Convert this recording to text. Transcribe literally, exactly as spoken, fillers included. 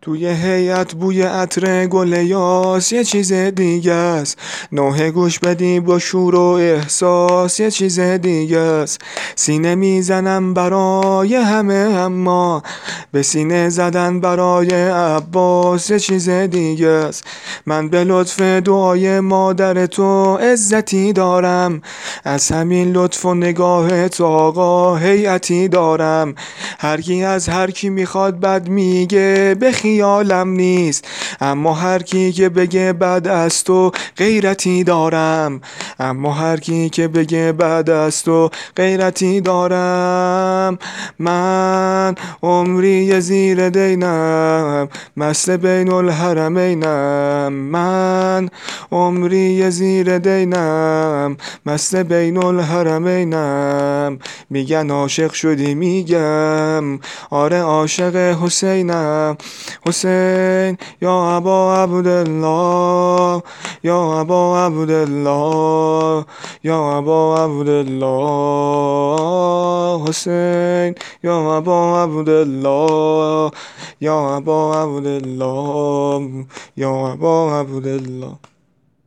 توی هیئت بوی عطر گل یاس یه چیز دیگه است. نوحه گوش بدی با شور و احساس یه چیز دیگه است. سینه میزنم برای همه اما به سینه زدن برای عباس یه چیز دیگه است. من به لطف دعای مادر تو عزتی دارم، از همین لطف و نگاهت آقا هیئتی دارم. هر کی از هر کی میخواد بد میگه به خیالم نیست، اما هر کی که بگه بد از تو غیرتی دارم. اما هر کی که بگه بد از تو غیرتی دارم. من عمری زیر دینم مست بین الحرمینم. من عمری زیر دینم مست بین الحرمینم. میگن عاشق شدی، میگم آره عاشق حسینم. حسین یا ابا عبدالله، یا ابا عبدالله، یا ابا عبدالله. حسین یا ابا عبدالله، یا ابا عبدالله، یا ابا عبدالله.